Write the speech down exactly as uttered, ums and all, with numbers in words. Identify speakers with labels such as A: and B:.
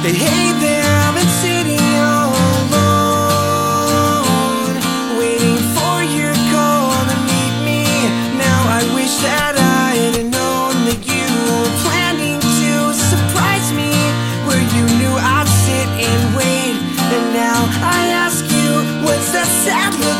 A: Hey there, I've been sitting all alone, waiting for your call to meet me. Now I wish that I had known that you were planning to surprise me, where you knew I'd sit and wait. And now I ask you, what's that sad look